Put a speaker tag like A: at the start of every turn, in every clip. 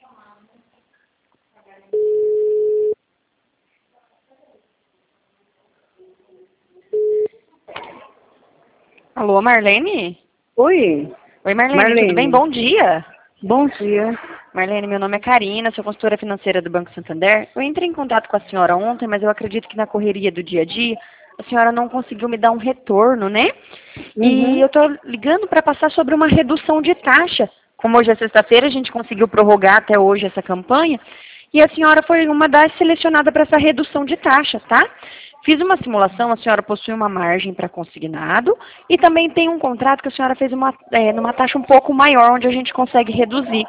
A: Alô, Marlene?
B: Oi,
A: Oi, Marlene,
B: Marlene.
A: tudo bem? Bom dia.
B: Bom dia.
A: Marlene, meu nome é Karina, sou consultora financeira do Banco Santander. Eu entrei em contato com a senhora ontem, mas eu acredito que na correria do dia a dia, a senhora não conseguiu me dar um retorno, né? E eu estou ligando para passar sobre uma redução de taxa. Como hoje é sexta-feira, a gente conseguiu prorrogar até hoje essa campanha. E a senhora foi uma das selecionadas para essa redução de taxa, tá? Fiz uma simulação, a senhora possui uma margem para consignado e também tem um contrato que a senhora fez numa taxa um pouco maior, onde a gente consegue reduzir.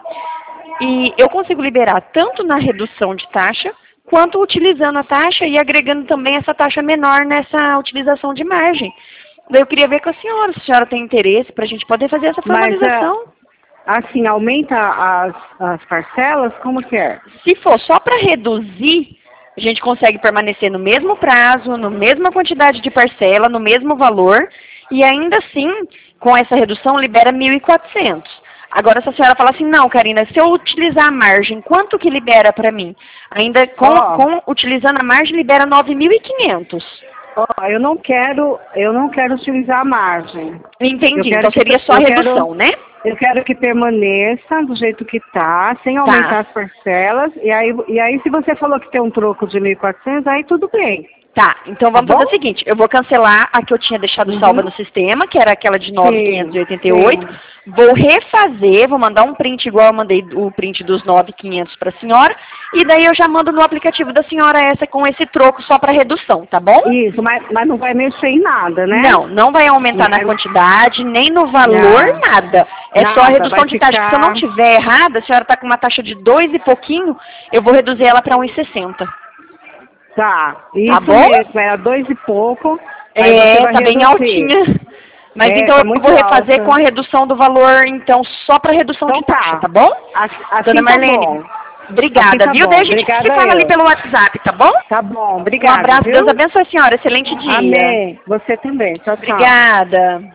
A: E eu consigo liberar tanto na redução de taxa, quanto utilizando a taxa e agregando também essa taxa menor nessa utilização de margem. Daí eu queria ver com a senhora tem interesse para a gente poder fazer essa
B: Mas,
A: formalização.
B: assim, aumenta as parcelas? Como que é?
A: Se for só para reduzir, a gente consegue permanecer no mesmo prazo, na mesma quantidade de parcela, no mesmo valor, e ainda assim, com essa redução, libera 1.400. Agora, se a senhora falar assim, não, Karina, se eu utilizar a margem, quanto que libera para mim? Ainda utilizando a margem, libera 9.500.
B: Eu não quero utilizar a margem.
A: Entendi, então seria só a redução, né?
B: Eu quero que permaneça do jeito que está, sem aumentar as parcelas. E aí, se você falou que tem um troco de 1.400, aí tudo bem.
A: Tá, então vamos fazer o seguinte, eu vou cancelar a que eu tinha deixado salva no sistema, que era aquela de 9.588, vou refazer, vou mandar um print igual eu mandei o print dos 9.500 para a senhora, e daí eu já mando no aplicativo da senhora essa com esse troco só para redução, tá bom?
B: Isso, mas não vai mexer em nada, né?
A: Não vai aumentar na quantidade, nem no valor, nada. É só a redução de taxa, se eu não tiver errada, a senhora está com uma taxa de 2 e pouquinho, eu vou reduzir ela para 1,60.
B: Tá, isso
A: tá bom?
B: Mesmo, era 2 e pouco.
A: Tá bem altinha. Mas então eu vou refazer com a redução do valor, então, só para redução de taxa, tá bom?
B: Assim
A: Dona Marlene,
B: tá bom.
A: obrigada,
B: Assim
A: viu?
B: bom.
A: Daí a gente se fala ali pelo WhatsApp, tá bom?
B: Tá bom, obrigada.
A: Um abraço,
B: viu?
A: Deus abençoe a senhora, excelente dia.
B: Amém. Você também, tchau, tchau.
A: Obrigada.